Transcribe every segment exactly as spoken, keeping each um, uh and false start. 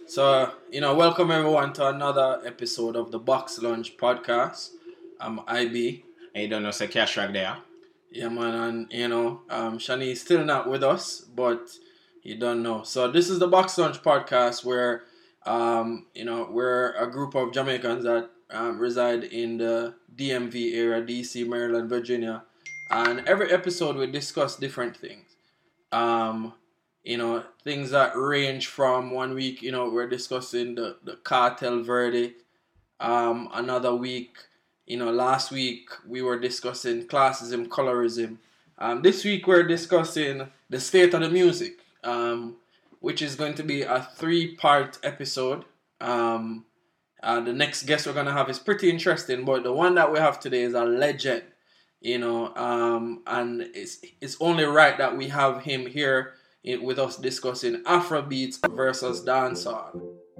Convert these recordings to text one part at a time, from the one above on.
So, you know, welcome everyone to another episode of the Box Lunch podcast. I'm I B. And you don't know, say Cash right there. Yeah, man, and you know, um, Shani is still not with us, but you don't know. So, this is the Box Lunch podcast where, um, you know, we're a group of Jamaicans that um, reside in the D M V area, D C, Maryland, Virginia, and every episode we discuss different things. Um, you know, things that range from one week, you know, we're discussing the, the cartel verdict. Um, another week, you know, last week we were discussing classism, colorism. Um, this week we're discussing the state of the music, um, which is going to be a three-part episode. Um, uh, the next guest we're going to have is pretty interesting, but the one that we have today is a legend, you know, um, and it's, it's only right that we have him here with us discussing Afrobeats versus dancehall.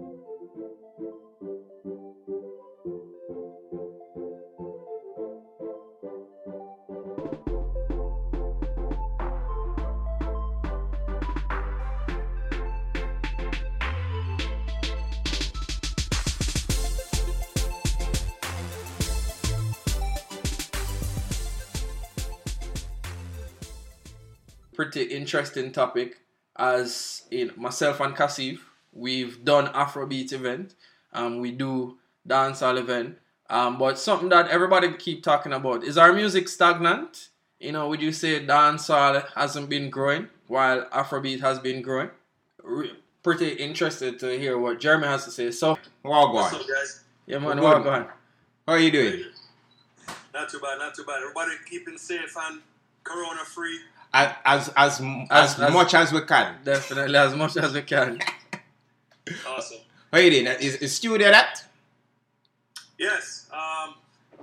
Pretty interesting topic. As in myself and Kasif, we've done Afrobeat event, um, we do dancehall event, um, but something that everybody keep talking about is our music stagnant. You know, would you say dancehall hasn't been growing while Afrobeat has been growing? Re- pretty interested to hear what Jeremy has to say. So, Well, go What's on. up, guys? yeah, man, Good. well, go on. How are you doing? Not too bad, not too bad. Everybody keeping safe and corona free. As as as, as, as much as we can. Definitely, as much as we can. Awesome. How you doing? Is, is studio that? Yes. Um.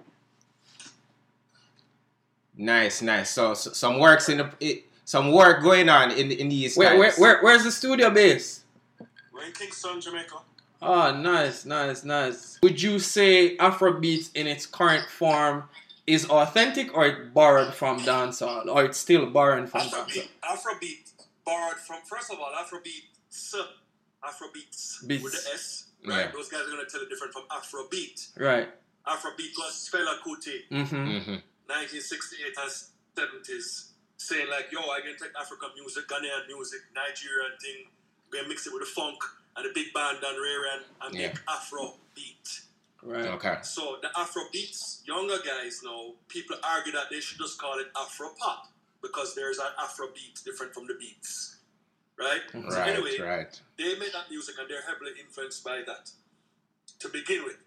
Nice, nice. So, so some works in the it, some work going on in in these Where, where, times. where, where's the studio base? We're in Kingston, Jamaica. Oh, nice, nice, nice. Would you say Afrobeat in its current form is authentic, or it borrowed from dancehall, or it's still borrowing from Afrobeat, dancehall? Afrobeat borrowed from, first of all, Afrobeats, Afrobeats Beats. with the S, right? Yeah. Those guys are going to tell it different from Afrobeat. Right. Afrobeat was Fela Kuti, Mm-hmm. Mm-hmm. nineteen sixty-eight and seventies, saying like, yo, I can take African music, Ghanaian music, Nigerian thing, go mix it with the funk and the big band and Rarian and Yeah. make Afrobeat. Right. Okay. So the Afro beats, younger guys now, people argue that they should just call it Afro pop because there's an Afro beat different from the beats, right? So Right, anyway, right. they made that music and they're heavily influenced by that to begin with.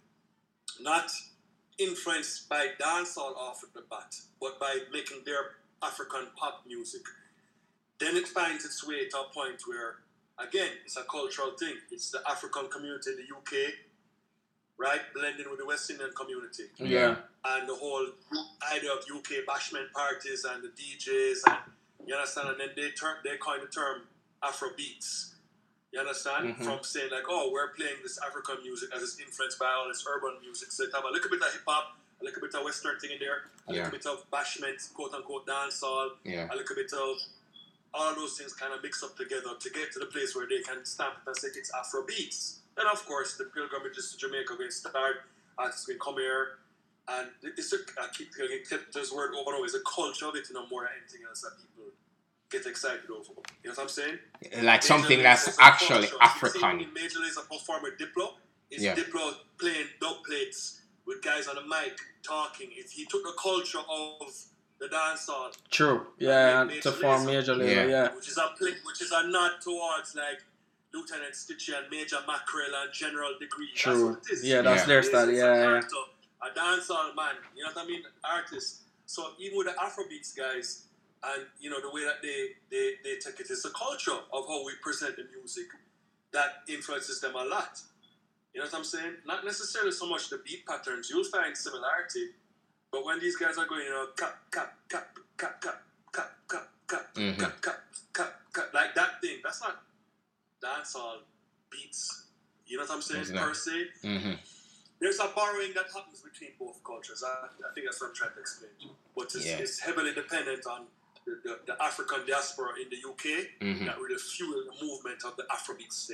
Not influenced by dancehall off the bat, but by making their African pop music. Then it finds its way to a point where, again, it's a cultural thing. It's the African community in the U K, right, blending with the West Indian community. Yeah. And the whole idea of U K bashment parties and the D Js, and you understand? And then they turn, they coined the term Afro beats. You understand? Mhm. From saying like, oh, we're playing this African music as it's influenced by all this urban music. So it have a little bit of hip hop, a little bit of Western thing in there, a Yeah. little bit of bashment, quote unquote dancehall, Yeah. a little bit of all those things kind of mix up together to get to the place where they can stamp it and say it's Afro beats. Then, of course, the pilgrimages to Jamaica will start. Artists will come here. And it's a, I keep getting this word over and over. It's a culture of it, you know, more than anything else that people get excited over. You know what I'm saying? Like something Major that's Lazer is a actually culture. African. You see Major Lazer perform with Diplo. Is Yeah. Diplo playing dub plates with guys on the mic talking? It, he took the culture of the dancehall, True. Yeah, Major to form Lazer. major label, Yeah. yeah. which is a play, which is a nod towards like Lieutenant Stitchie and Major Mackerel and General Degree. That's True. what it is. Yeah, that's Yeah. their It's style, a yeah, yeah. character, a dancehall man. You know what I mean? Artist. So even with the Afrobeats guys, and you know the way that they they they take it, it's the culture of how we present the music that influences them a lot. You know what I'm saying? Not necessarily so much the beat patterns. You'll find similarity, but when these guys are going, you know, cap cap cap cap cap cap cap cap Mhm. cap cap cap cap like that thing, that's not dancehall beats. You know what I'm saying? It's not. Per se. Mm-hmm. There's a borrowing that happens between both cultures. I, I think that's what I'm trying to explain. But it's, Yeah. it's heavily dependent on the, the, the African diaspora in the U K Mhm. that really fuel the movement of the Afrobeats thing.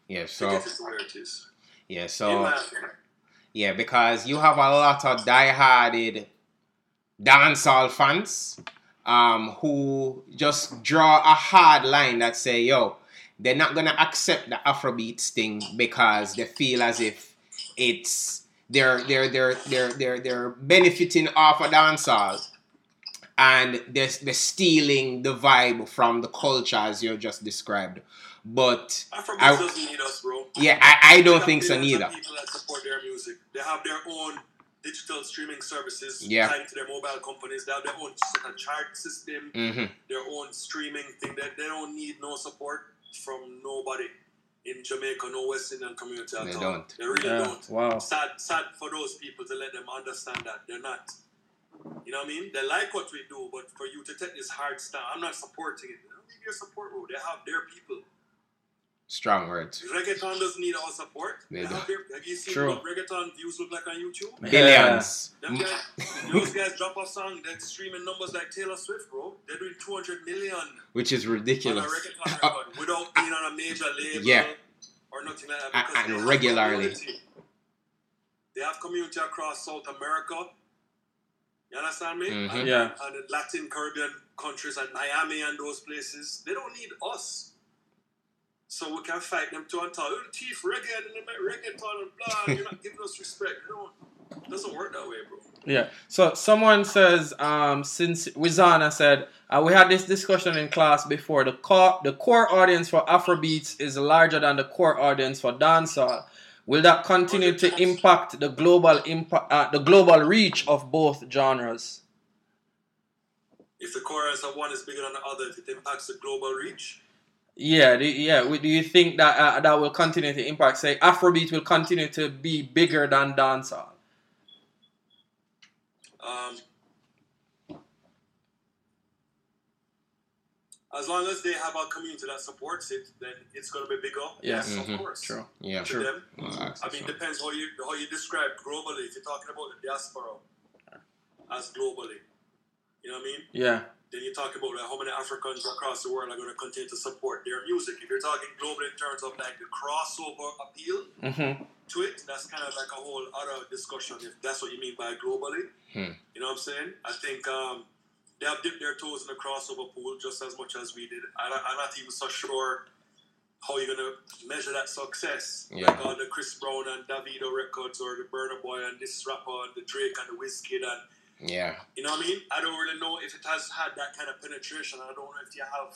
Yeah, To so get it to where it is. yeah, In so my opinion. yeah, because you have a lot of dieharded dancehall fans um, who just draw a hard line that say, yo, they're not gonna accept the Afrobeats thing because they feel as if it's they're they're they're they're they're they're benefiting off of dancehall and they're, they're stealing the vibe from the culture as you just described. But Afrobeats I, doesn't need us, bro. yeah, I, I They don't have think so millions of neither. people that support their music. They have their own digital streaming services Yeah. tied to their mobile companies. They have their own sort of chart system, hmm their own streaming thing. They, they don't need no support from nobody in Jamaica, no West Indian community at They all. don't. They really Yeah. don't. Wow. Sad, sad for those people to let them understand that they're not. You know what I mean? They like what we do, but for you to take this hard stand, I'm not supporting it. They don't need your support, bro. They have their people. Strong words. Reggaeton doesn't need our support. They They have, their, have you seen True. what reggaeton views look like on YouTube? Billions. Them guys, those guys drop a song that's streaming numbers like Taylor Swift, bro. They're doing two hundred million Which is on a ridiculous. reggaeton record without being on a major label Yeah. or nothing like that. And- Because and they have regularly. community. They have community across South America. You understand me? Mhm. And, Yeah. and the Latin Caribbean countries and Miami and those places. They don't need us. So we can fight them to and tell, oh, the thief reggae and the reggaeton and blah, and you're not giving us respect. You know, it doesn't work that way, bro. Yeah. So someone says, um, since Wizana said, uh, we had this discussion in class before. The core, the core audience for Afrobeats is larger than the core audience for dancehall. Will that continue to impact the global impact, uh, the global reach of both genres? If the chorus of one is bigger than the other, if it impacts the global reach, Yeah. Do, yeah. Do you think that uh, that will continue to impact? Say, Afrobeat will continue to be bigger than dancehall. um, as long as they have a community that supports it, then it's going to be bigger. Yeah. Yes, Mhm. of course. True. Yeah. To True. them. Well, that's I mean, so. depends how you how you describe globally. If you're talking about the diaspora as globally, you know what I mean? Yeah. Then you're talking about like, how many Africans across the world are going to continue to support their music. If you're talking globally in terms of like the crossover appeal Mm-hmm. to it, that's kind of like a whole other discussion. If that's what you mean by globally, Hmm. you know what I'm saying? I think um, they have dipped their toes in the crossover pool just as much as we did. I, I'm not even so sure how you're gonna measure that success. Yeah. Like all the Chris Brown and Davido records, or the Burna Boy and this rapper and the Drake and the Wizkid, and Yeah. you know what I mean? I don't really know if it has had that kind of penetration. I don't know if you have.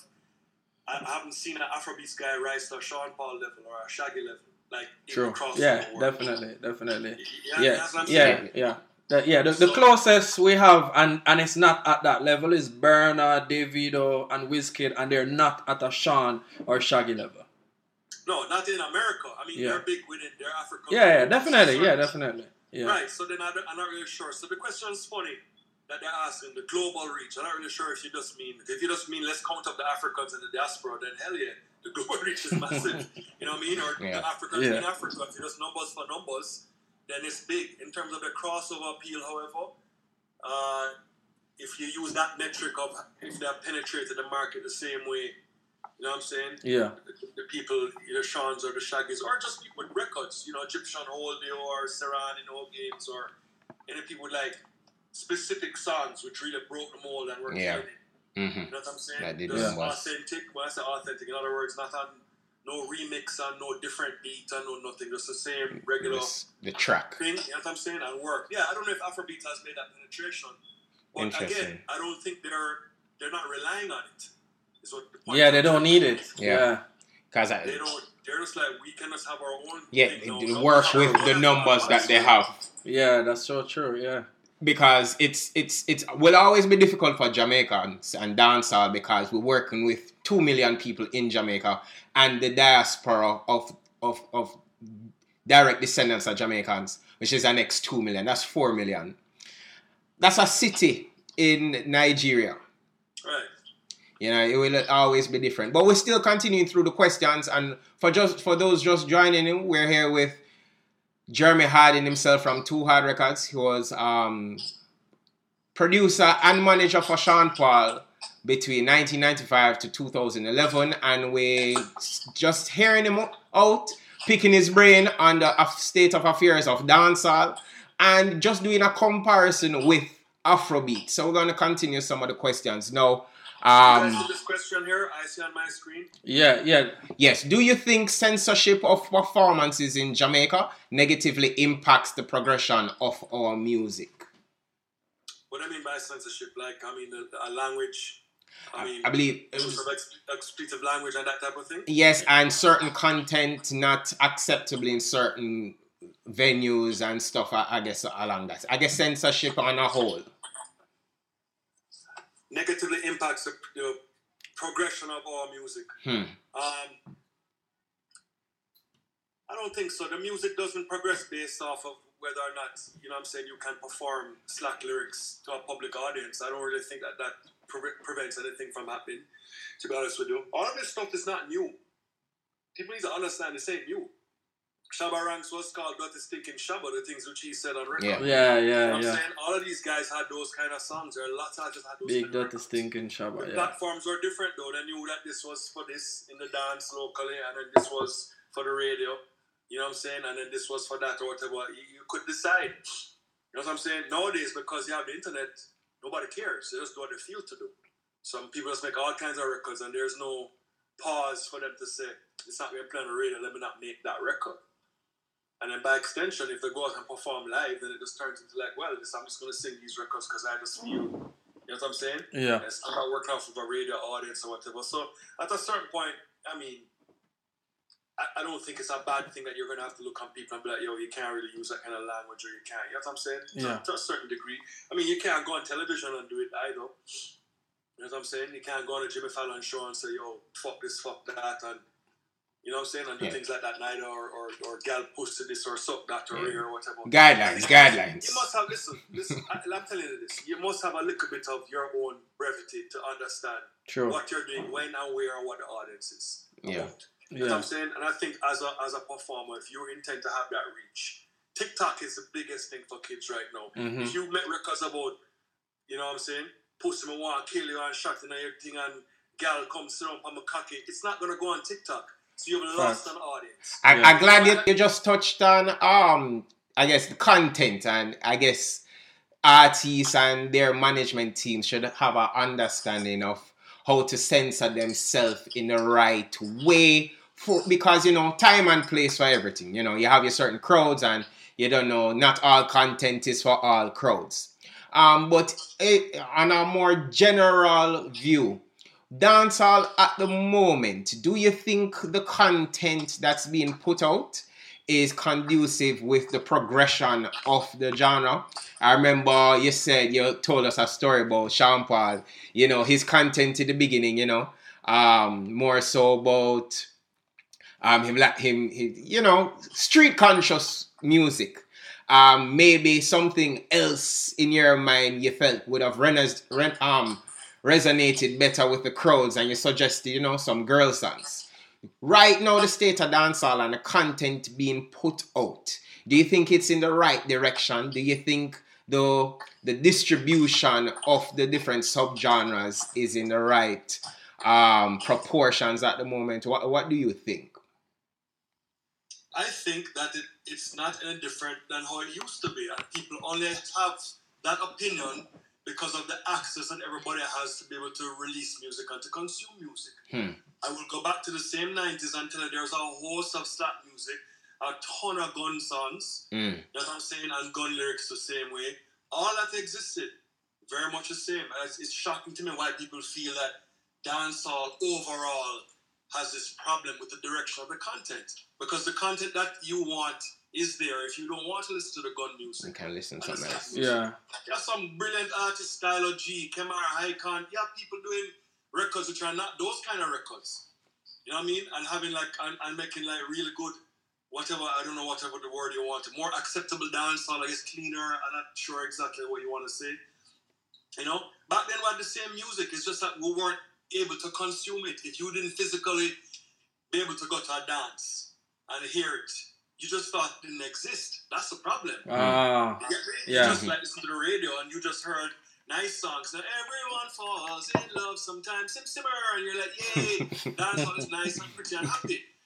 I I haven't seen an Afrobeats guy rise to a Sean Paul level or a Shaggy level, like in True. the crossover Yeah. world. Definitely. Definitely. Yeah, Yeah, that's what I'm yeah, saying. yeah. The, yeah, the, the So- closest we have, and, and it's not at that level, is Burna, Davido, and Wizkid, and they're not at a Sean or Shaggy level. No, not in America. I mean, Yeah. they're big within their African. Yeah, yeah, community. definitely, yeah, Right. definitely. Yeah. Right, so then I don't- I'm not really sure. So the question is funny that they're asking the global reach. I'm not really sure if you just mean, if you just mean let's count up the Africans in the diaspora, then hell yeah, the global reach is massive. You know what I mean? Or Yeah. the Africans Yeah. in Africa, if you just numbers for numbers, then it's big. In terms of the crossover appeal, however, uh, if you use that metric of if they have penetrated the market the same way, you know what I'm saying? Yeah. The, the people, either Sean's or the Shaggies, or just people with records, you know, Egyptian Holdio or Serran in all games, or any people with like specific songs which really broke the mold and were Yeah. killing it. Mm-hmm. You know what I'm saying? That did Just well. authentic. When I say authentic, in other words, not on no remix and no different beat and no nothing, just the same regular The track. thing, you know what I'm saying, and work. Yeah, I don't know if Afrobeat has made that penetration, but Interesting. again, I don't think they're they're not relying on it. Is what the point Yeah, I'm they don't trying to need make. it. Yeah. Yeah. Because They I, don't. They're just like we can just have our own. yeah, thing now. they So work we with have the our numbers own that they thing. have. Yeah, that's so true. Yeah. Because it's it's it's will always be difficult for Jamaicans and dancehall because we're working with two million people in Jamaica and the diaspora of of of direct descendants of Jamaicans, which is the next two million. That's four million. That's a city in Nigeria. Right. You know, it will always be different. But we're still continuing through the questions, and for just for those just joining in, we're here with Jeremy Harding himself from Too Hard Records. He was um, producer and manager for Sean Paul between nineteen ninety-five to two thousand eleven, and we just hearing him out, picking his brain on the uh, state of affairs of dancehall, and just doing a comparison with Afrobeat. So we're going to continue some of the questions now. Um, you guys see this question here I see on my screen? Yeah, yeah. Yes. Do you think censorship of performances in Jamaica negatively impacts the progression of our music? What do I mean by censorship? Like, I mean, a, a language. I mean, I believe use of ex- expletive language and that type of thing. yes, and certain content not acceptable in certain venues and stuff. I, I guess along that. I guess censorship on a whole. Negatively impacts the, the progression of our music. Hmm. Um, I don't think so. The music doesn't progress based off of whether or not, you know what I'm saying, you can perform slack lyrics to a public audience. I don't really think that that pre- prevents anything from happening, to be honest with you. All of this stuff is not new. People need to understand this ain't new. Shabba Ranks was called Dirty Stinking Shabba, the things which he said on record. Yeah. Yeah, You know yeah, what I'm yeah. saying? All of these guys had those kind of songs. There are lots of artists had those Big kind of Dirty records. Stinking Shabba, The yeah. platforms were different though. They knew that this was for this in the dance locally, and then this was for the radio. You know what I'm saying? And then this was for that or whatever. You, you could decide. You know what I'm saying? Nowadays, because you have the internet, nobody cares. They just do what they feel to do. Some people just make all kinds of records, and there's no pause for them to say, it's not going to play on the radio, let me not make that record. And then by extension, if they go out and perform live, then it just turns into like, well, this, I'm just going to sing these records because I just feel, you know what I'm saying? Yeah. Yes, I'm not working off of a radio audience or whatever. So at a certain point, I mean, I, I don't think it's a bad thing that you're going to have to look on people and be like, yo, you can't really use that kind of language, or you can't. You know what I'm saying? Yeah. To, to a certain degree. I mean, you can't go on television and do it either. You know what I'm saying? You can't go on a Jimmy Fallon show and say, yo, fuck this, fuck that, and you know what I'm saying? And do Yeah. things like that neither, or, or, or gal push to this, or suck that, or Yeah. or whatever. Guidelines, guidelines. You must have, listen, listen, I, I'm telling you this, you must have a little bit of your own brevity to understand True. what you're doing, when and where, and what the audience is Yeah. about. You know what Yeah. I'm saying? And I think as a as a performer, if you intend to have that reach, TikTok is the biggest thing for kids right now. Mhm. If you make records about, you know what I'm saying, pussy me want to kill you and shot in everything, and gal come sit up on my cocky, it's not gonna go on TikTok. So you've lost Facts. an audience. I, Yeah. I'm glad you, you just touched on, um, I guess, the content, and I guess artists and their management team should have an understanding of how to censor themselves in the right way. For, because, you know, time and place for everything. You know, you have your certain crowds, and you don't know, not all content is for all crowds. Um, but it, on a more general view, dancehall at the moment, do you think the content that's being put out is conducive with the progression of the genre? I remember you said, you told us a story about Sean Paul, you know, his content in the beginning, you know, um, more so about um, him, like him, him, you know, street conscious music. Um, maybe something else in your mind you felt would have res- re- um, resonated better with the crowds, and you suggested, you know, some girl songs. Right now, the state of dancehall and the content being put out, do you think it's in the right direction? Do you think the the distribution of the different subgenres is in the right um, proportions at the moment? What What do you think? I think that it, it's not any different than how it used to be, and people only have that opinion because of the access that everybody has to be able to release music and to consume music. Hmm. I will go back to the same nineties and tell you there's a host of slap music, a ton of gun songs, Mm. you know what I'm saying, and gun lyrics the same way. All that existed, very much the same. It's, it's shocking to me why people feel that dancehall overall has this problem with the direction of the content. Because the content that you want is there if you don't want to listen to the gun You music. can listen to And the something slap else. music. Yeah. You have some brilliant artists, Stylo G, Kemar Icon. You have people doing records which are not those kind of records. You know what I mean? And having like, and, and making like really good, whatever, I don't know whatever the word you want, more acceptable dancehall, I guess cleaner, I'm not sure exactly what you want to say. You know? Back then we had the same music, it's just that we weren't able to consume it. If you didn't physically be able to go to a dance and hear it, you just thought it didn't exist. That's the problem. Ah. You get me? Yeah. You just like listen to the radio and you just heard nice songs. Now everyone falls in love sometimes, sim simmer, and you're like, yay, dancehall is nice and pretty and happy.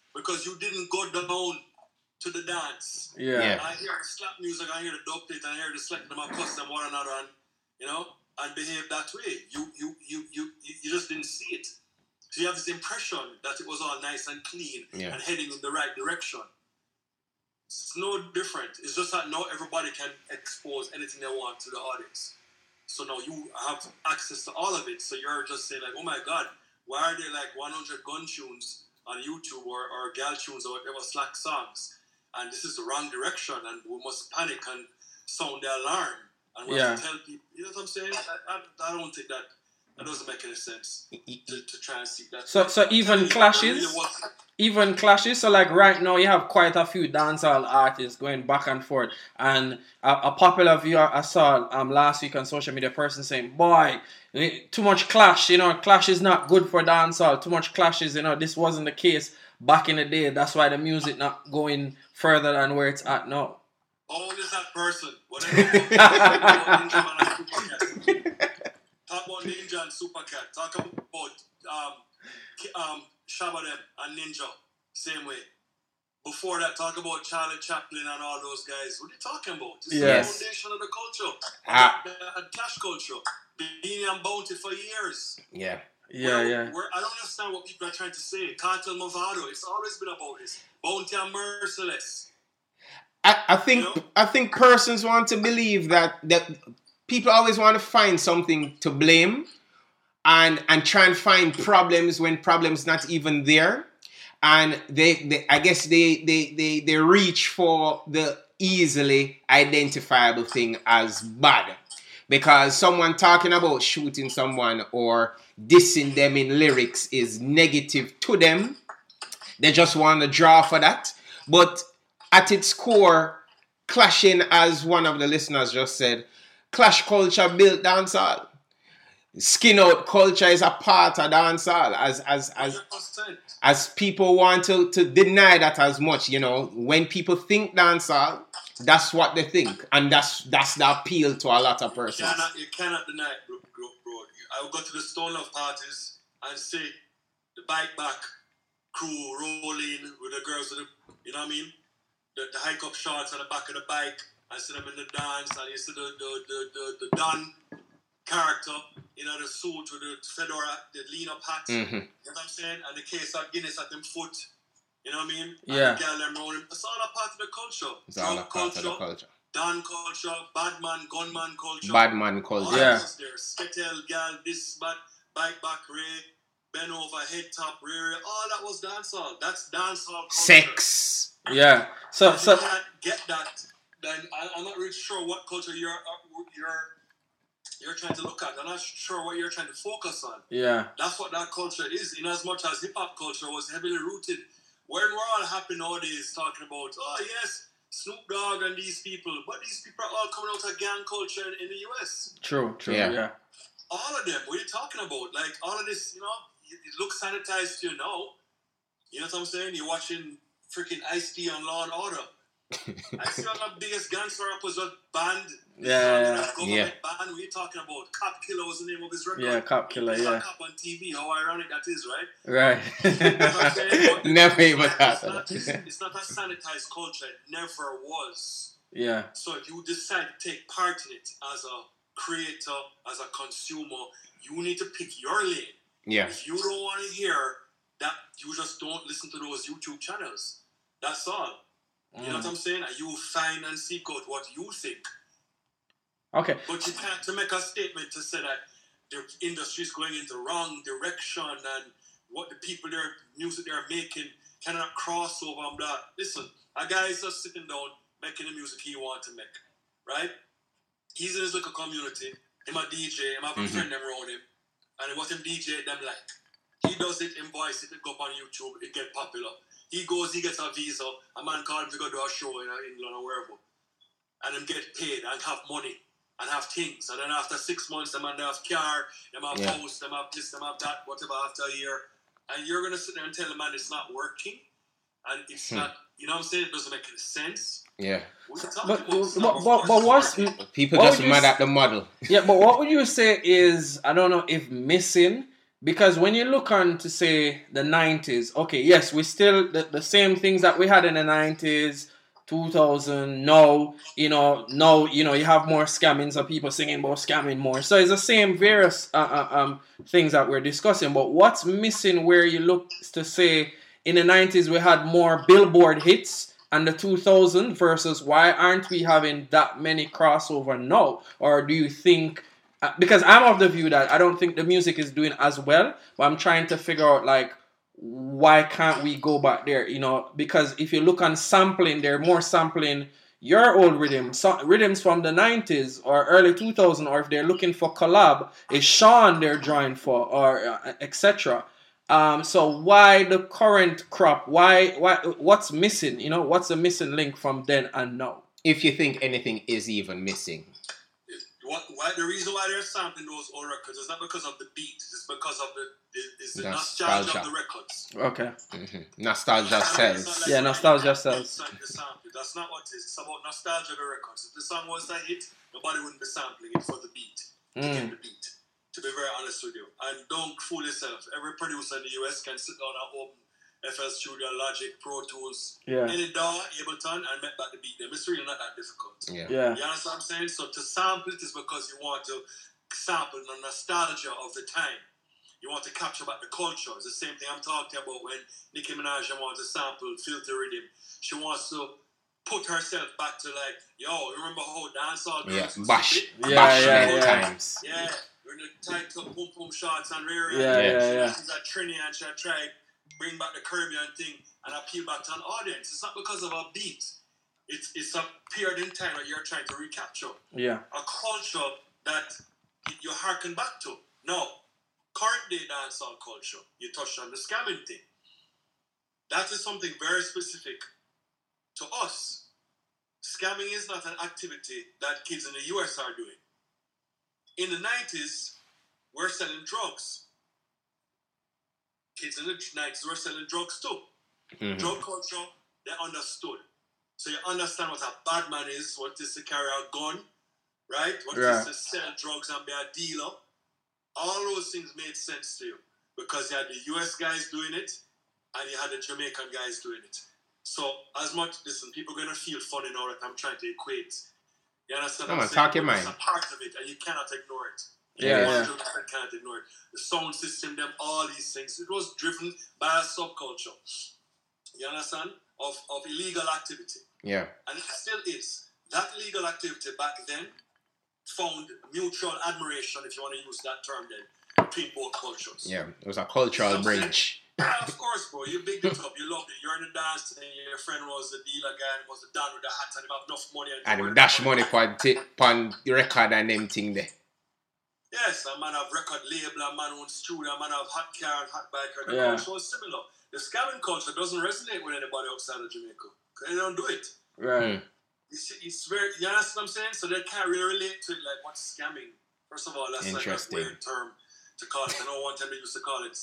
because you didn't go down to the dance. Yeah. Yeah. I hear the slap music, I hear the dub plate, I hear the select them, I cuss them one another, and you know, and behave that way. You you you you you just didn't see it. So you have this impression that it was all nice and clean Yeah. and heading in the right direction. It's no different. It's just that now everybody can expose anything they want to the audience. So now you have access to all of it. So you're just saying like, oh my God, why are there like one hundred gun tunes on YouTube or, or gal tunes or whatever slack songs? And this is the wrong direction, and we must panic and sound the alarm. And we Yeah. have to tell people, you know what I'm saying? I, I, I don't think that that doesn't make any sense to, to try and see that. So so even clashes, even clashes. So like right now, you have quite a few dancehall artists going back and forth. And a, a popular viewer I saw um last week on social media, person saying, "Boy, too much clash. You know, clash is not good for dancehall. Too much clashes. You know, this wasn't the case back in the day. That's why the music not going further than where it's at now." How old is that person? Whatever. Talk about Ninja and Supercat. Talk about um, um, Shabba them and Ninja. Same way. Before that, talk about Charlie Chaplin and all those guys. What are you talking about? This Yes. is the foundation of the culture. Ah. The, the, the Clash culture. Beanie and Bounty for years. Yeah. Yeah, We're- yeah. we're- I don't understand what people are trying to say. Cartel Movado. It's always been about this. Bounty and Merciless. I, I think You know? I think persons want to believe that that people always want to find something to blame and and try and find problems when problems not even there. And they, they I guess they, they they they reach for the easily identifiable thing as bad. Because someone talking about shooting someone or dissing them in lyrics is negative to them. They just want to draw for that. But at its core, clashing, as one of the listeners just said, clash culture built dancehall. Skin out culture is a part of dancehall. As as as one hundred percent. as people want to, to deny that as much, you know, when people think dancehall, that's what they think, and that's that's the appeal to a lot of You persons. cannot, you cannot deny it, bro, bro, bro. I would go to the Stone Love parties and see the bike back crew rolling with the girls with the, you know what I mean? The, the hike up shorts on the back of the bike. I see them in the dance, and you see the the the the, the Don character, you know, the suit with the fedora, the lean up hat. Mhm. You know what I'm saying? And the case of Guinness at them foot. You know what I mean? Yeah. And the girl them rolling. It's all a part of the culture. It's all a Drug part of the culture. Don culture, bad man, gunman culture. Bad man All culture. Yeah. that is there. Sketel, gal, this, bad, bike back, Ray, bend over, head top, rear. All that was dancehall. That's dancehall culture. Sex. Yeah. So If so you can't get that, then I, I'm not really sure what culture you're uh, you're you're trying to look at. I'm not sure what you're trying to focus on. yeah. That's what that culture is. In as much as hip hop culture was heavily rooted, when we're all happy nowadays talking about, oh yes, Snoop Dogg and these people, but these people are all coming out of gang culture in, in the U S. True, true, Yeah. yeah. All of them. What are you talking about? Like all of this, you know, it, it looks sanitized to you now. You know what I'm saying? You're watching freaking Ice-T on Law and Order. Ice-T on the biggest gangster rappers was banned. Yeah, Government yeah. ban. What are you talking about? Cop Killer was the name of his record. Yeah, Cop Killer, He saw yeah. Cop on T V. How ironic that is, right? Right. Never even It's thought of not, that. it's, it's not a sanitized culture. It never was. yeah. So if you decide to take part in it as a creator, as a consumer, you need to pick your lane. Yeah. If you don't want to hear that, you just don't listen to those YouTube channels. That's all. You know what I'm saying? And you find and seek out what you think. Okay. But you can't to make a statement to say that the industry is going in the wrong direction and what the people their music they're making cannot cross over and blah. Listen, a guy is just sitting down making the music he wants to make, right? He's in his little community. Him a D J, him have a Mhm. friend them around him, and what him D J them like. He does it, him voice it, it go up on YouTube, it get popular. He goes, he gets a visa. A man called him to go do a show in England or wherever, and him get paid and have money. And have things, and then after six months, them and they have car, them have Yeah. house, them have this, them have that, whatever. After a year, and you're gonna sit there and tell the man it's not working, and it's Hmm. not. You know what I'm saying? It doesn't make any sense. Yeah. What are you talking But about? It's but, not, but, of but, course but it's what's working. People What just would you mad s- at the model. yeah? But what would you say is, I don't know if missing because when you look on to say the nineties, okay, yes, we still the, the same things that we had in the nineties, two thousand. Now, you know, now you know you have more scamming, so people singing about scamming more. So it's the same various uh, uh, um things that we're discussing. But what's missing where you look to say in the nineties we had more Billboard hits and the two thousand versus why aren't we having that many crossover now? Or do you think? Uh, because I'm of the view that I don't think the music is doing as well, but I'm trying to figure out like why can't we go back there? You know, because if you look on sampling, they're more sampling your old rhythm, so, rhythms from the nineties or early two thousand, or if they're looking for collab, is Sean they're drawing for, or uh, et cetera. Um, so why the current crop? Why why what's missing? You know, what's the missing link from then and now? If you think anything is even missing. What, why, the reason why they're sampling those old records is not because of the beat, it's because of the, it's the nostalgia, nostalgia of the records. Okay. Mm-hmm. Nostalgia sells. Like yeah, nostalgia sells. That's not what it is. It's about nostalgia of the records. If the song was a hit, nobody wouldn't be sampling it for the beat, to mm. get the beat. To be very honest with you. And don't fool yourself. Every producer in the U S can sit down and open F L Studio, Logic, Pro Tools, yeah. any D A W, Ableton, and make back the beat them. It's really not that difficult. Yeah. yeah. You understand what I'm saying? So to sample it is because you want to sample the nostalgia of the time. You want to capture back the culture. It's the same thing I'm talking about when Nicki Minaj wants to sample Filthy Rhythm. She wants to put herself back to like, yo, remember how dancehall yeah. girls bash, yeah, bash yeah, yeah. times. Yeah, we're in the tight up boom boom shots and rare. Yeah, yeah, yeah. She's at Trini and she tried bring back the Caribbean thing and appeal back to an audience. It's not because of a beat. It's it's a period in time that you're trying to recapture. Yeah. A culture that you harken back to. No. Current day dancehall culture. You touched on the scamming thing. That is something very specific to us. Scamming is not an activity that kids in the U S are doing. In the nineties, we're selling drugs. Kids in the nineties were selling drugs too. Mm-hmm. Drug culture, they understood. So you understand what a bad man is, what it is to carry a gun, right? What yeah. it is to sell drugs and be a dealer. All those things made sense to you because you had the U S guys doing it and you had the Jamaican guys doing it. So as much, listen, people are going to feel funny now that I'm trying to equate. You understand? Come on, talk your mind. It's a part of it and you cannot ignore it. Yeah, you yeah. can't ignore it. The sound system, them, all these things. It was driven by a subculture. You understand? Of, of illegal activity. Yeah. And it still is. That illegal activity back then found mutual admiration, if you want to use that term then, between both cultures. Yeah, it was a cultural so bridge. Yeah, of course, bro. You bigged it up. You loved it. You're in the dance and your friend was the dealer guy and was the Dan with the hat and him have enough money. And, and him dash money on t- the record and them thing there. Yes, a man have record label, a man owns studio, a man have hot car and hot bike. The yeah. culture is similar. The scamming culture doesn't resonate with anybody outside of Jamaica. They don't do it. Right. Mm. It's, it's very, you understand what I'm saying? So they can't really relate to it, like, what's scamming? First of all, that's like a weird term to call it. I know one time they used to call it,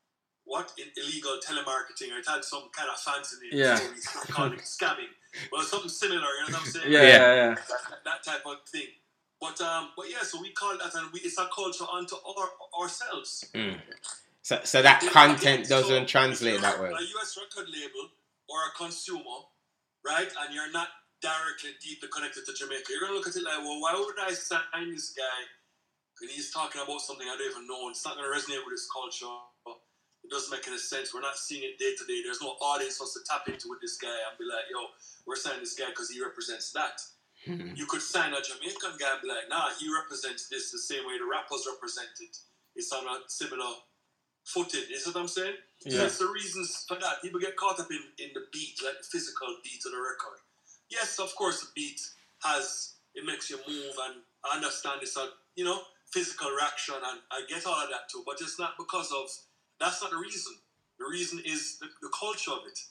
what? In, illegal telemarketing, or it had some kind of fancy name. Yeah. So we still call it scamming. Well, something similar, you know what I'm saying? Yeah, yeah, yeah. That, that type of thing. But um, but yeah, so we call that, and we, it's a culture unto our, ourselves. Mm. So, so that yeah, content again, doesn't so translate that way. A U S record label or a consumer, right? And you're not directly deeply connected to Jamaica. You're gonna look at it like, well, why would I sign this guy? And he's talking about something I don't even know. It's not gonna resonate with his culture. It doesn't make any sense. We're not seeing it day to day. There's no audience for us to tap into with this guy and be like, yo, we're signing this guy because he represents that. Mm-hmm. You could sign a Jamaican guy and be like, nah, he represents this the same way the rappers represent it. It's on a similar footing. You see what I'm saying? Yeah. So it's the reasons for that. People get caught up in, in the beat, like the physical beat of the record. Yes, of course, the beat has, it makes you move, and I understand it's a, you know, physical reaction, and I get all of that too, but it's not because of, that's not the reason. The reason is the, the culture of it.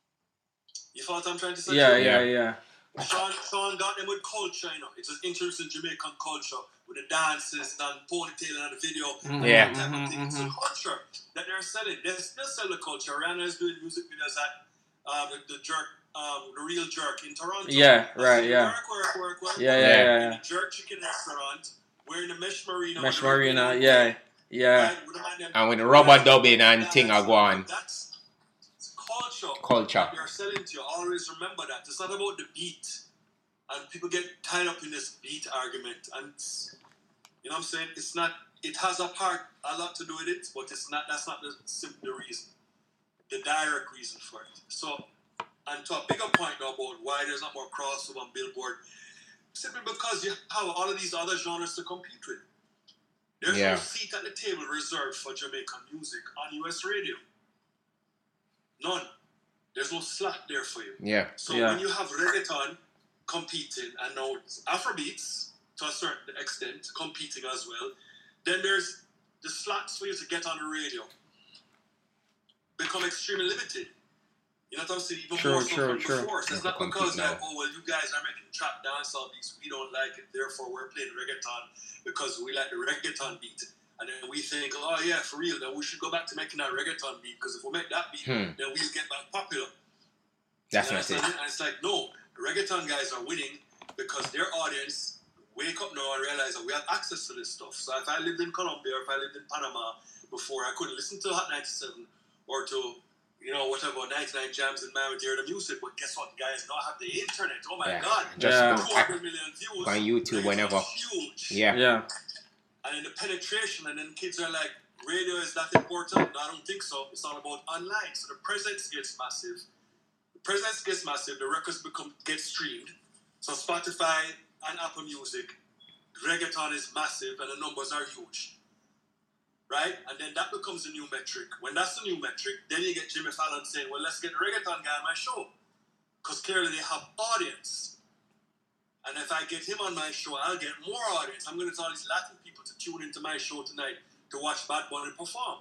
You follow what I'm trying to say? Yeah, yeah, yeah. Sean, Sean got them with culture, you know. It's an introducing Jamaican culture with the dances and ponytailing and the video. Mm-hmm. Yeah. Type mm-hmm, of thing. mm-hmm. It's a culture that they're selling. They still sell the culture. Rihanna is doing music videos at um, the, the jerk, um, the real jerk in Toronto. Yeah, right, yeah. Work, work, work, work. Yeah, yeah, yeah. In the Jerk Chicken restaurant. We're in the Mesh Marina. Mesh Marina, yeah. Yeah. Right? With the man them- And with the rubber dubbing and That's- thing a go on. That's it's culture. Culture. That they're selling to you. Always remember that. It's not about the beat. And people get tied up in this beat argument. And it's, you know what I'm saying? It's not, it has a part, a lot to do with it, but it's not, that's not the simple reason. The direct reason for it. So, and to a bigger point now about why there's not more crossover on Billboard, simply because you have all of these other genres to compete with. There's Yeah. no seat at the table reserved for Jamaican music on U S radio. None. There's no slot there for you. Yeah. So Yeah. when you have reggaeton competing and now Afrobeats to a certain extent competing as well, then there's the slots for you to get on the radio become extremely limited. You know what I'm saying? Even True, more so true, from true. before. So it's Yeah, not compete because now. like, oh well, you guys are making trap dancehall beats, we don't like it, therefore we're playing reggaeton because we like the reggaeton beat. And then we think, oh yeah, for real, then we should go back to making that reggaeton beat because if we make that beat, Hmm. then we'll get back popular. That's You not it. understand? And it's like, no, the reggaeton guys are winning because their audience wake up now and realize that we have access to this stuff. So if I lived in Colombia or if I lived in Panama before, I couldn't listen to Hot ninety-seven or to, you know, whatever, ninety-nine Jams in Miami, hear the music. But guess what, guys now have the internet. Oh my Yeah. God. Just Yeah. go two hundred million views. on YouTube Reggaeton's whenever. Huge. Yeah. Yeah. And then the penetration, and then kids are like, radio is that important? No, I don't think so. It's all about online. So the presence gets massive. The presence gets massive. The records become get streamed. So Spotify and Apple Music, reggaeton is massive, and the numbers are huge. Right? And then that becomes a new metric. When that's the new metric, then you get Jimmy Fallon saying, well, let's get the reggaeton guy on my show. Because clearly they have audience. And if I get him on my show, I'll get more audience. I'm going to tell these Latin people to tune into my show tonight to watch Bad Bunny perform.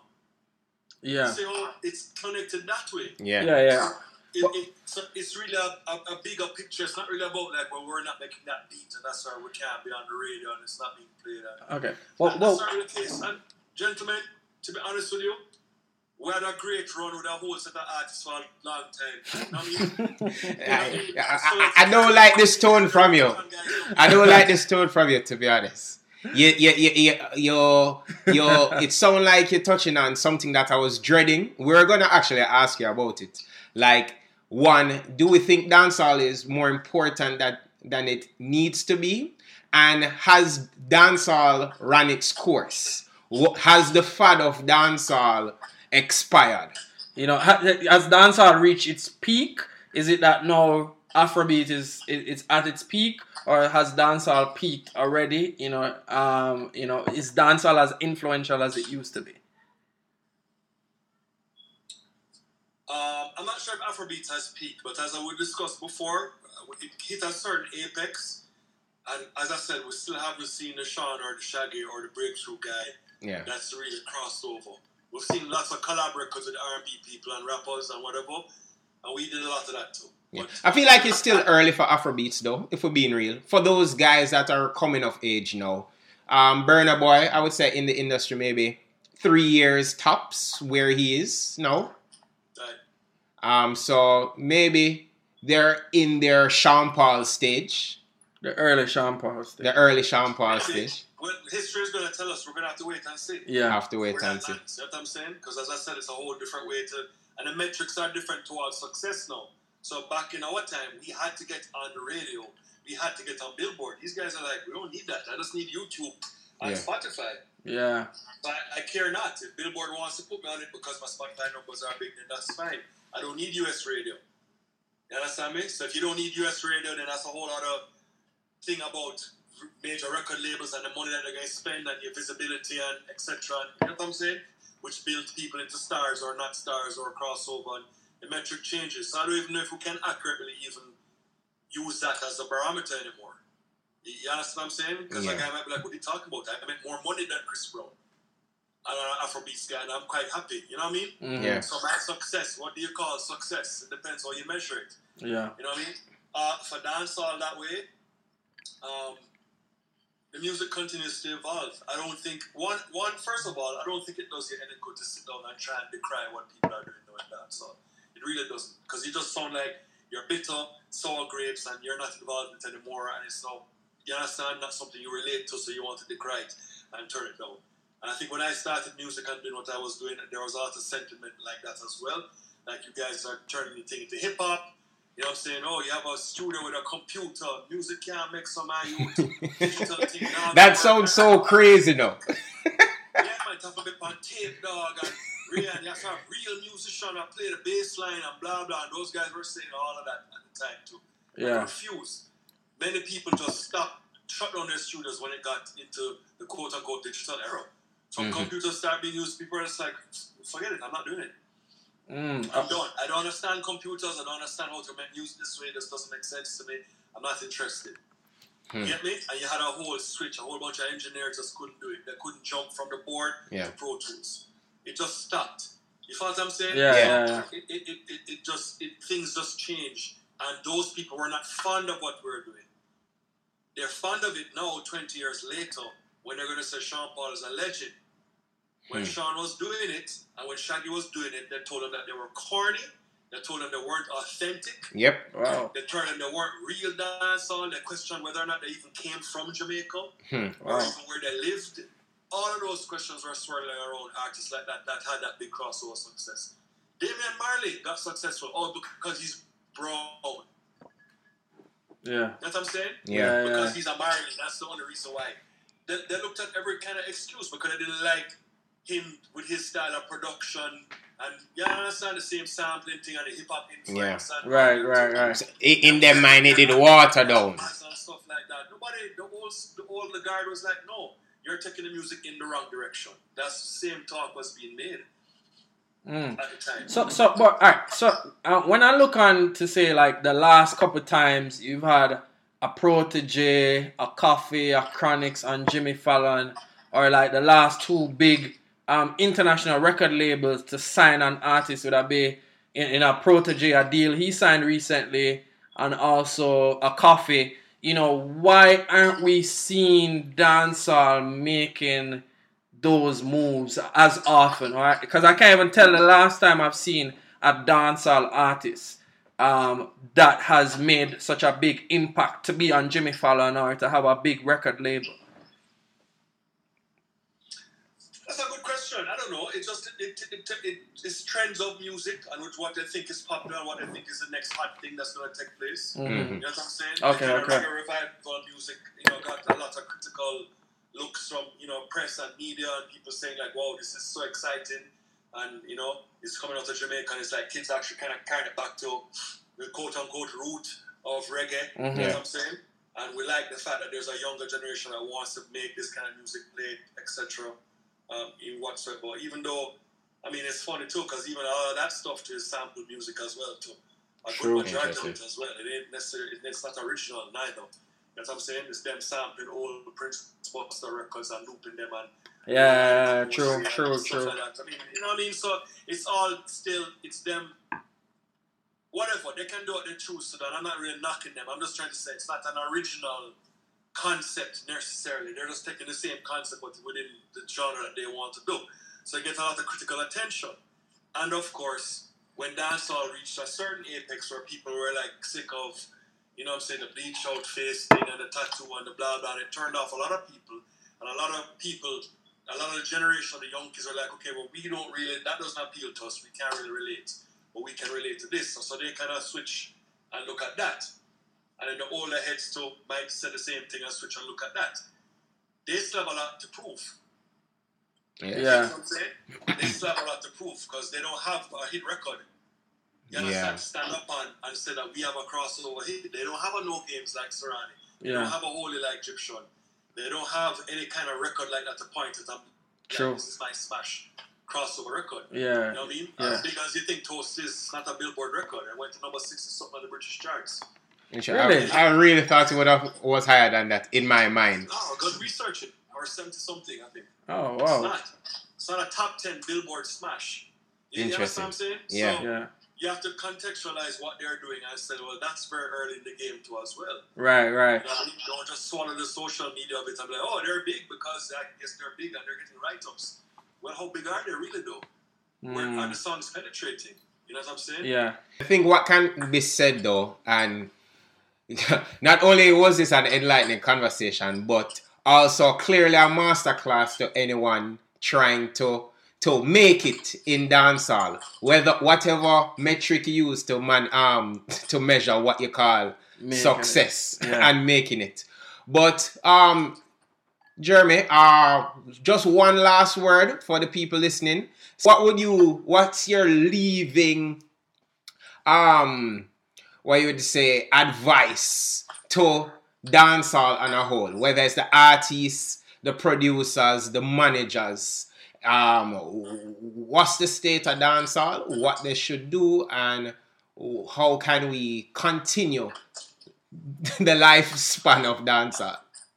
Yeah. So it's connected that way. Yeah. Yeah, yeah. It, it, so it's really a, a, a bigger picture. It's not really about like, well, we're not making that beat and that's why we can't be on the radio and it's not being played. And Okay. Well, that's well, not really the case. And gentlemen, to be honest with you, we had a great run with a whole set of artists for a long time. You know what I mean? I, I, I, I don't like this tone from you. I don't like this tone from you, to be honest. You, you, you, you, you, you, it sounds like you're touching on something that I was dreading. We're going to actually ask you about it. Like, one, do we think dancehall is more important that, than it needs to be? And has dancehall run its course? Wh- Has the fad of dancehall expired? you know, ha- has dancehall reached its peak? Is it that now Afrobeat is it, it's at its peak, or has dancehall peaked already? You know, um, you know, is dancehall as influential as it used to be? Um, I'm not sure if Afrobeat has peaked, but as I would discuss before, uh, it hit a certain apex. And as I said, we still haven't seen the Sean or the Shaggy or the Breakthrough guy Yeah. that's really crossed over. We've seen lots of collab records with R and B people and rappers and whatever, and we did a lot of that too. Yeah. But I feel like it's still early for Afrobeats, though, if we're being real. For those guys that are coming of age now. Um, Burna Boy, I would say in the industry, maybe three years tops where he is now. Right. Um, so maybe they're in their Sean Paul stage, The early Sean Paul stage. the early Sean Paul stage. Well, history is going to tell us. We're going to have to wait and see. Yeah. Have to wait We're and not see. land, see what I'm saying? Because as I said, it's a whole different way to, and the metrics are different towards success now. So back in our time, we had to get on the radio. We had to get on Billboard. These guys are like, we don't need that. I just need YouTube and Yeah. Spotify. Yeah. But I care not. If Billboard wants to put me on it because my Spotify numbers are big, then that's fine. I don't need U S radio. You understand me? So if you don't need U S radio, then that's a whole other thing about major record labels and the money that they're going to spend and your visibility and et cetera. You know what I'm saying? Which builds people into stars or not stars or crossover, and the metric changes. So I don't even know if we can accurately even use that as a barometer anymore. You you understand what I'm saying? Because Yeah. like I might be like, what are you talking about? I make more money than Chris Brown. And an Afrobeats guy, and I'm quite happy. You know what I mean? Mhm. Yeah. So my success, what do you call success? It depends how you measure it. Yeah. You know what I mean? Uh, for dancehall that way, um, the music continues to evolve. I don't think one one first of all, I don't think it does you any good to sit down and try and decry what people are doing doing dancehall. It really doesn't, because you just sound like you're bitter, sour grapes, and you're not involved in it anymore. And it's not, you understand, not something you relate to, so you want to decry it and turn it down. And I think when I started music and doing what I was doing, there was a lot of sentiment like that as well. Like you guys are turning the thing into hip hop. You know what I'm saying? Oh, you have a studio with a computer. Music can't make some of you. Digital thing. Nah, That sounds so crazy, though. Yeah, man, talk a bit on tape, dog. And real, you have to have real musician and play the bass line and blah, blah. And those guys were saying all of that at the time, too. Yeah. I refused. Many people just stopped, shut down their studios when it got into the quote-unquote digital era. So Mm-hmm. computers start being used, people are just like, forget it, I'm not doing it. Mm. I'm done. I don't understand computers. I don't understand how to make music this way. This doesn't make sense to me. I'm not interested. Hmm. You get me? And you had a whole switch. A whole bunch of engineers just couldn't do it. They couldn't jump from the board Yeah. to Pro Tools. It just stopped. You follow what I'm saying? Yeah, Yeah. yeah, yeah. It, it, it, it, it just, it, things just changed. And those people were not fond of what we were doing. They're fond of it now, twenty years later, when they're going to say Sean Paul is a legend. When Hmm. Sean was doing it, and when Shaggy was doing it, they told him that they were corny. They told him they weren't authentic. Yep. Wow. They told him they weren't real dancehall. They questioned whether or not they even came from Jamaica Hmm. or Wow. even where they lived. All of those questions were swirling around artists like that that had that big crossover success. Damian Marley got successful all because he's brown. Yeah. You know what I'm saying? Yeah. Because he's a Marley. That's the only reason why. They, they looked at every kind of excuse because they didn't like him with his style of production. And you understand the same sampling thing and the hip hop influence. And Right, right, right. In in their mind, it did water down. And stuff like that. Nobody, the old, the old the guard was like, no, you're taking the music in the wrong direction. That's the same talk was being made Mm. at the time. So, so, but alright. So, uh, when I look on to say like the last couple times you've had a Protege, a Coffee, a Chronix, and Jimmy Fallon, or like the last two big um, international record labels to sign an artist, would that be in, in a Protege, a deal he signed recently, and also a Coffee. You know, why aren't we seeing dancehall making those moves as often, right? Because I can't even tell the last time I've seen a dancehall artist um, that has made such a big impact to be on Jimmy Fallon or to have a big record label. That's a good question. I don't know. It just it it, it, it it's trends of music and which what they think is popular and what they think is the next hot thing that's going to take place. Mhm. Mhm. You know what I'm saying? Okay, the kind okay. of reggae revival music, you know, got a lot of critical looks from, you know, press and media and people saying like, wow, this is so exciting. And, you know, it's coming out of Jamaica and it's like kids actually kind of carrying it back to the quote-unquote root of reggae. Mhm. You know what I'm saying? And we like the fact that there's a younger generation that wants to make this kind of music played, et cetera. Um, in whatsoever. Even though, I mean, it's funny too, because even all of that stuff too is sampled music as well too. A True. good majority of it as well. It ain't necessarily, it's not original neither. You know what I'm saying? It's them sampling old Prince Buster records and looping them and Yeah, and true, and true, stuff true. like that. I mean, you know what I mean? So it's all still, it's them. Whatever they can do what they choose to do. And I'm not really knocking them. I'm just trying to say it's not an original concept necessarily. They're just taking the same concept but within the genre that they want to do. So they get a lot of critical attention. And of course, when dancehall reached a certain apex where people were like sick of, you know what I'm saying, the bleach out face thing and the tattoo and the blah blah, and it turned off a lot of people. And a lot of people, a lot of the generation of the young kids are like, okay, well, we don't really, that doesn't appeal to us. We can't really relate. But we can relate to this. So, so they kind of switch and look at that. And then the older heads too might say the same thing and switch and look at that. They still have a lot to prove. Yeah. You know Yeah. what I'm saying? They still have a lot to prove because they don't have a hit record. You understand? Yeah. To stand up on and say that we have a crossover hit. They don't have a no games like Serrani. They Yeah. don't have a holy like Egyptian. They don't have any kind of record like that to point at them. True. Like, this is my smash crossover record. Yeah. You know what I mean? Yeah. As big as you think Toast is, it's not a Billboard record. It went to number six or something on the British charts. Really? I, I really thought it would have was higher than that in my mind. Oh, go research it. Or seventy something, I think. Oh, It's wow. not. It's not a top ten Billboard smash. You Interesting. understand what I'm saying? Yeah. So Yeah. you have to contextualize what they're doing and say, well, that's very early in the game too as well. Right, right. You know, you don't just swallow the social media of it and be like, oh, they're big because I guess they're big and they're getting write-ups. Well, how big are they really though? Where are Mm. the songs penetrating? You know what I'm saying? Yeah. I think what can be said though, and not only was this an enlightening conversation, but also clearly a masterclass to anyone trying to to make it in dancehall, whether whatever metric you use to man um to measure what you call Making success yeah. and making it. But um, Jeremy, uh, just one last word for the people listening. What would you? What's your leaving? Um, what you would say? Advice to dancehall on a whole, whether it's the artists, the producers, the managers. Um, what's the state of dancehall? What they should do, and how can we continue the lifespan of dancehall?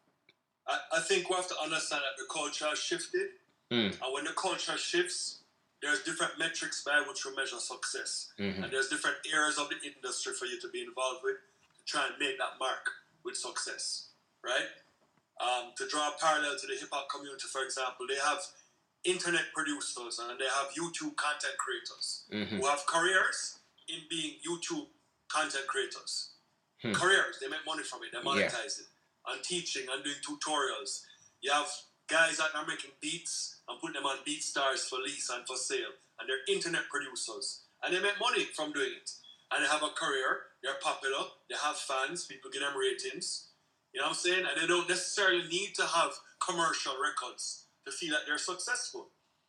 I, I think we have to understand that the culture has shifted, Mm. and when the culture shifts, there's different metrics by which we measure success, Mm-hmm. and there's different areas of the industry for you to be involved with to try and make that mark with success, right? Um, to draw a parallel to the hip hop community, for example, they have internet producers and they have YouTube content creators Mm-hmm. who have careers in being YouTube content creators. Hmm. Careers, they make money from it, they Yeah. monetize it, and teaching and doing tutorials. You have guys that are making beats and putting them on BeatStars for lease and for sale, and they're internet producers, and they make money from doing it. And they have a career, they're popular, they have fans, people give them ratings. You know what I'm saying? And they don't necessarily need to have commercial records to feel that they're successful.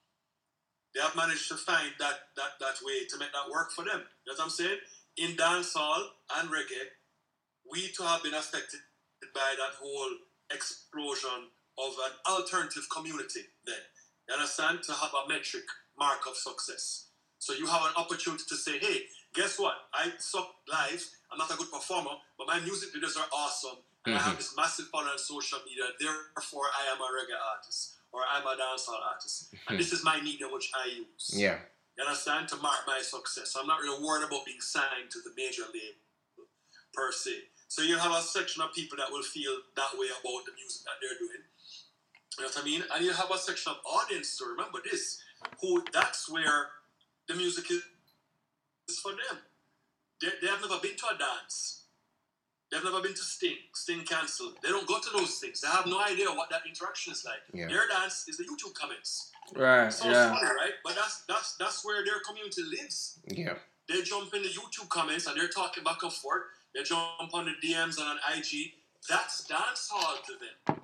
They have managed to find that that that way to make that work for them. You know what I'm saying? In dancehall and reggae, we too have been affected by that whole explosion of an alternative community then. You understand? To have a metric mark of success. So you have an opportunity to say, hey, guess what? I suck live, I'm not a good performer, but my music videos are awesome, and Mm-hmm. I have this massive following on social media, therefore I am a reggae artist, or I'm a dancehall artist. And this is my medium which I use. Yeah. You understand? To mark my success. So I'm not really worried about being signed to the major label, per se. So you have a section of people that will feel that way about the music that they're doing. You know what I mean? And you have a section of audience to remember this, who that's where the music is, is for them. They, they have never been to a dance. They've never been to Sting. Sting cancelled. They don't go to those things. They have no idea what that interaction is like. Yeah. Their dance is the YouTube comments. Right. So Yeah. funny, right? But that's that's that's where their community lives. Yeah. They jump in the YouTube comments and they're talking back and forth. They jump on the D Ms and on I G. That's dancehall to them.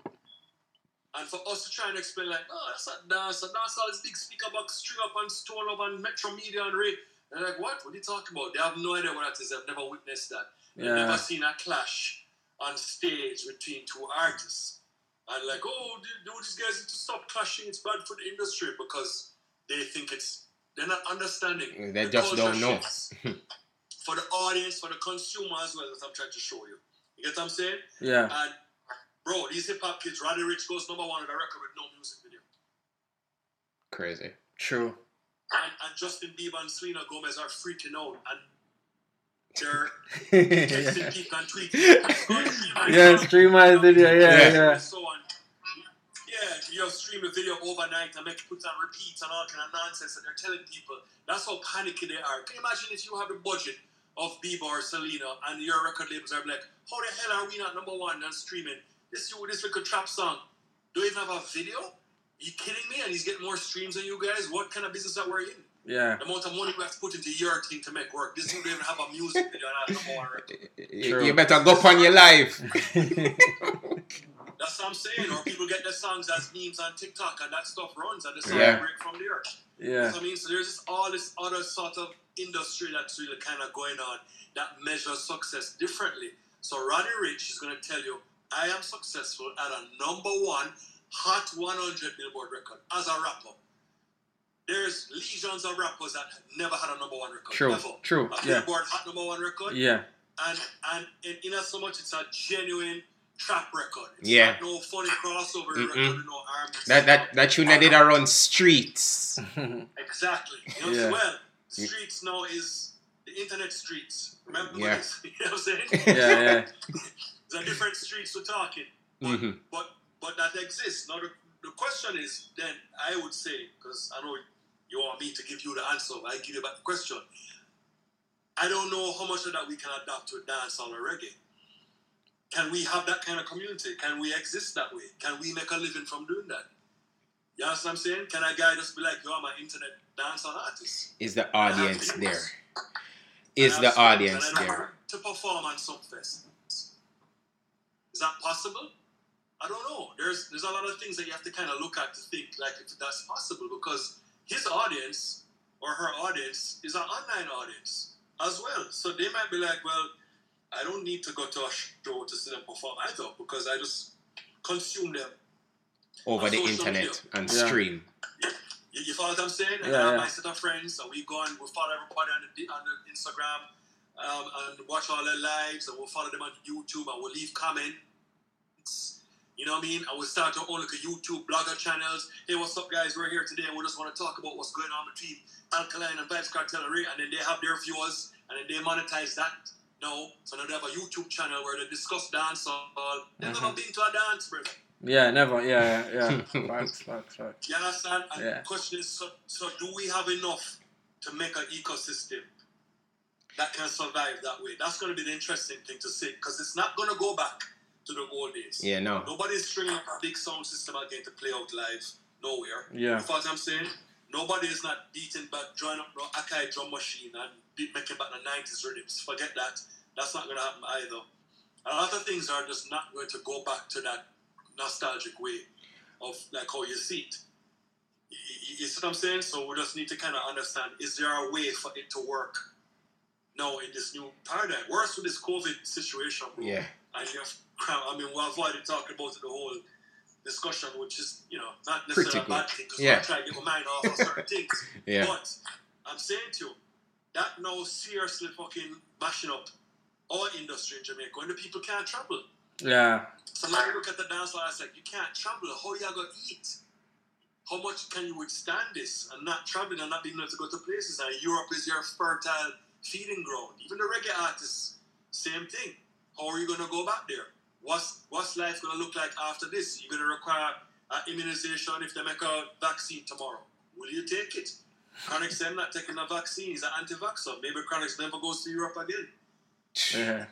And for us to try and explain like, oh, that's not dance. Dancehall is big speaker box, string up and stone up and Metro Media and Ray. They're like, what? What are you talking about? They have no idea what that is. They've never witnessed that. They've Yeah. never seen a clash on stage between two artists. And like, oh, dude, these guys need to stop clashing. It's bad for the industry because they think it's, they're not understanding. They the just culture don't know. shifts. For the audience, for the consumer as well, as I'm trying to show you. You get what I'm saying? Yeah. And bro, these hip hop kids, Roddy Rich goes number one on the record with no music video. Crazy. True. And, and Justin Bieber and Selena Gomez are freaking out. And they're yeah. texting people and tweeting. Yeah, stream my video. Yeah, Yeah. yeah. So on. Yeah, you have stream a video overnight and make it put on repeats and all kind of nonsense that they're telling people. That's how panicky they are. Can you imagine if you have the budget of Bieber or Selena and your record labels are like, how the hell are we not number one and streaming? This you this little trap song. Do you even have a video? Are you kidding me? And he's getting more streams than you guys? What kind of business that we're in? Yeah. The amount of money we have to put into your thing to make work. This dude don't even have a music video and number one record. You, True. you better go up on your live. That's what I'm saying. Or people get their songs as memes on TikTok and that stuff runs and the song Yeah. break from there. Yeah. So I mean, so there's this, all this other sort of industry that's really kind of going on that measures success differently. So Roddy Rich is going to tell you, I am successful at a number one hot one hundred Billboard record as a rapper. There's legions of rappers that never had a number one record. True. Ever. True. A Yeah. Billboard hot number one record. Yeah. And and in, in as so much it's a genuine trap record. It's Yeah. not no funny crossover Mm-mm. record with no arms. That that that tune that did around streets. Exactly. You know, Yeah. well, streets now is the internet streets. Remember Yeah. this? You know what I'm saying? Yeah, yeah. There's a different streets we're talking. But, Mm-hmm. but but that exists. Now the, the question is then I would say, because I know you want me to give you the answer, I give you back the question. I don't know how much of that we can adapt to dancehall or reggae. Can we have that kind of community? Can we exist that way? Can we make a living from doing that? You understand what I'm saying? Can a guy just be like, yo, I'm an internet dancehall artist? Is the audience there? And Is I the have friends audience and I know there? to perform on some festivals. Is that possible? I don't know. There's there's a lot of things that you have to kind of look at to think like if that's possible, because his audience or her audience is an online audience as well. So they might be like, well, I don't need to go to a show to see them perform either, because I just consume them Over on the social internet media. and Yeah. stream. You, you follow what I'm saying? And Yeah, I have yeah. my set of friends, and we go and we follow everybody on the, on the Instagram um, and watch all their lives, and we'll follow them on YouTube, and we'll leave comments. You know what I mean? And we'll start our own like a YouTube blogger channels. Hey, what's up, guys? We're here today, and we just want to talk about what's going on between Alkaline and Vybz Kartel and Ray, and then they have their viewers, and then they monetize that. No, so now they have a YouTube channel where they discuss dancehall. They've Mhm. never been to a dance, bro. Yeah, never. Yeah, yeah. yeah. Facts, facts, facts. You understand? And Yeah. the question is, so, so do we have enough to make an ecosystem that can survive that way? That's going to be the interesting thing to see, because it's not going to go back to the old days. Yeah, no. Nobody's stringing up a big sound system again to play out live. Nowhere. Yeah. You know what I'm saying? Nobody is not beating back, drawing up no Akai drum machine and beat, making back the nineties rhythms. Forget that. That's not going to happen either. A lot of things are just not going to go back to that nostalgic way of like how you see it. You, you, you see what I'm saying? So we just need to kind of understand, is there a way for it to work now in this new paradigm? Worse with this COVID situation, bro. Yeah. And you have, I mean, we avoided talking about it the whole discussion, which is, you know, not Pretty necessarily a bad good. thing, because Yeah. we're trying to get my mind off of certain things. Yeah. But I'm saying to you, that now seriously fucking mashing up our industry in Jamaica when the people can't travel. Yeah. So now you look at the dance line, it's like, you can't travel. How you gonna eat? How much can you withstand this and not traveling and not being able to go to places? And Europe is your fertile feeding ground. Even the reggae artists, same thing. How are you gonna go back there? What's what's life gonna look like after this? You're gonna require an immunization if they make a vaccine tomorrow. Will you take it? Chronix said not taking a vaccine. He's an anti-vaxxer. Maybe Chronix never goes to Europe again. Yeah.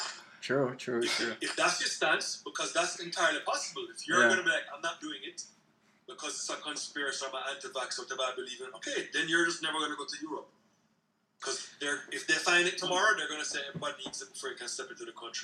True, true, If, true. if that's your stance, because that's entirely possible. If you're Yeah. going to be like, I'm not doing it because it's a conspiracy, I'm an anti-vax, whatever I believe in, okay, then you're just never going to go to Europe. Because if they find it tomorrow, they're going to say everybody needs it before you can step into the country.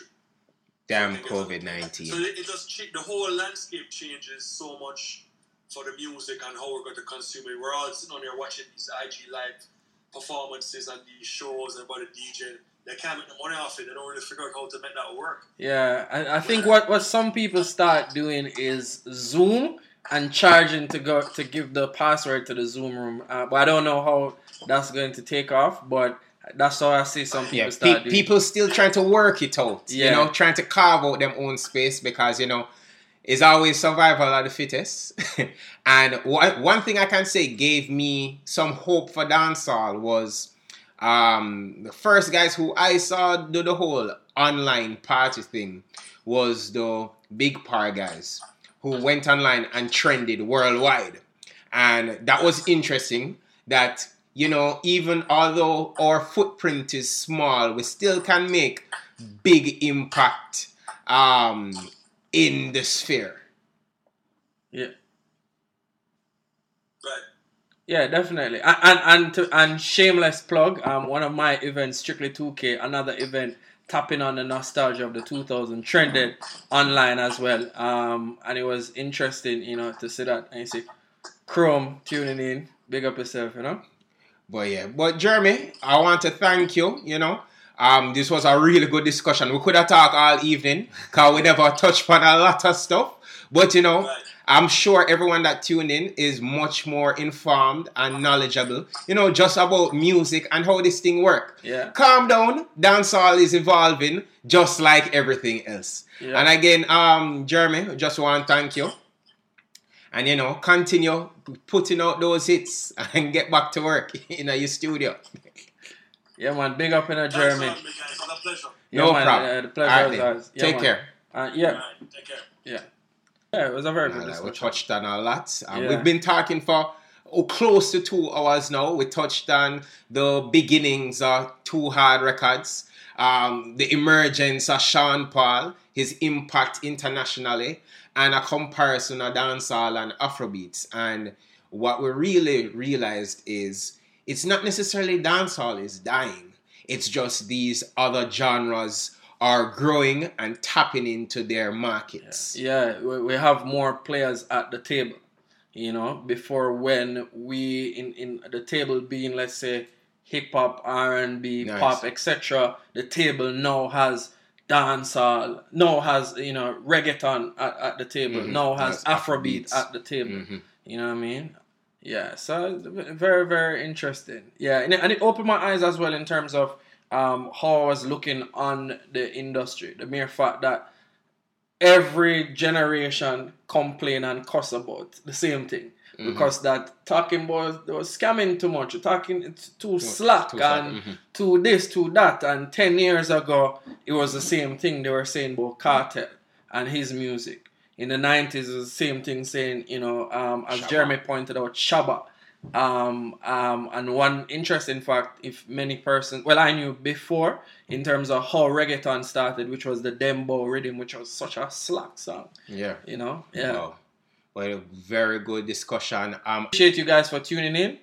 Damn So COVID So nineteen. it, it just cha- the whole landscape changes so much for the music and how we're going to consume it. We're all sitting on here watching these I G live performances and these shows and about the DJing. They can't make the money off it. They don't really figure out how to make that work. Yeah, I, I think what, what some people start doing is Zoom and charging to go to give the password to the Zoom room. Uh, but I don't know how that's going to take off. But that's how I see some people Yeah, start pe- doing. people still trying to work it out. Yeah. You know, trying to carve out their own space because, you know, it's always survival of the fittest. And one, one thing I can say gave me some hope for dancehall was um, the first guys who I saw do the whole online party thing was the Big Par guys who went online and trended worldwide. And that was interesting that, you know, even although our footprint is small, we still can make big impact um, in the sphere. Yeah. Right. Yeah, definitely. And and and, to, and shameless plug. Um, one of my events, Strictly two K, another event tapping on the nostalgia of the two thousand, trended online as well. Um, and it was interesting, you know, to see that and you see Chrome tuning in. Big up yourself, you know. But yeah, but Jeremy, I want to thank you. You know, um, this was a really good discussion. We could have talked all evening because we never touched on a lot of stuff. But you know. Right. I'm sure everyone that tuned in is much more informed and knowledgeable, you know, just about music and how this thing works. Yeah. Calm down. Dancehall is evolving just like everything else. Yeah. And again, um, Jeremy, just want to thank you. And, you know, continue putting out those hits and get back to work in your studio. Yeah, man. Big up in a Thanks Jeremy. for having me, guys. It's a pleasure. Yeah, No man, problem. uh, the pleasure All right, is then. ours. Yeah, Take man. care. Uh, yeah. All right. Take care. Yeah. Yeah, it was a very good Nah, like, we discussion. touched on a lot. Um, Yeah. We've been talking for oh, close to two hours now. We touched on the beginnings of Two Hard Records. um, the emergence of Sean Paul, his impact internationally, and a comparison of dancehall and Afrobeats. And what we really realized is it's not necessarily dancehall is dying. It's just these other genres are growing and tapping into their markets. Yeah, we, we have more players at the table. You know, before when we in, in the table being, let's say, hip hop, R and B, Nice. pop, et cetera. The table now has dancehall, now has, you know, reggaeton at, at the table, Mhm. now has Has Afrobeat Afrobeats. at the table. Mhm. You know what I mean? Yeah, so very, very interesting. Yeah, and it, and it opened my eyes as well in terms of um, how I was looking on the industry. The mere fact that every generation complain and cuss about the same thing. Mhm. Because that talking about they was scamming too much, talking it's too slack too slack, and mhm. too this, too that. And ten years ago, it was the same thing they were saying about Cartel and his music. In the nineties, it was the same thing saying, you know, um, as Shabba. Jeremy pointed out, Shabba. Um, um, and one interesting fact, if many persons, well, I knew before in terms of how reggaeton started, which was the Dembo rhythm, which was such a slack song, Yeah. you know. Yeah. Wow. Well, a very good discussion. Um, Appreciate you guys for tuning in.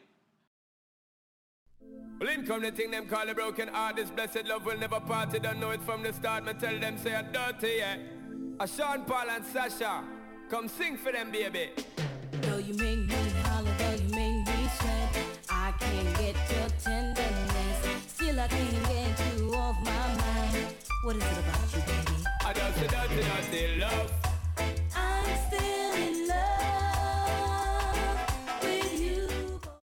Well, in come the thing them call a broken heart. This blessed love will never part. They don't know it from the start. Me tell them say I'm dirty, yeah. A Sean Paul and Sasha, come sing for them, baby. Though you make me holler, though you make me sweat, I can't get your tenderness. Still I can't get you off my mind. What is it about you, baby? I just say dirty, dirty love.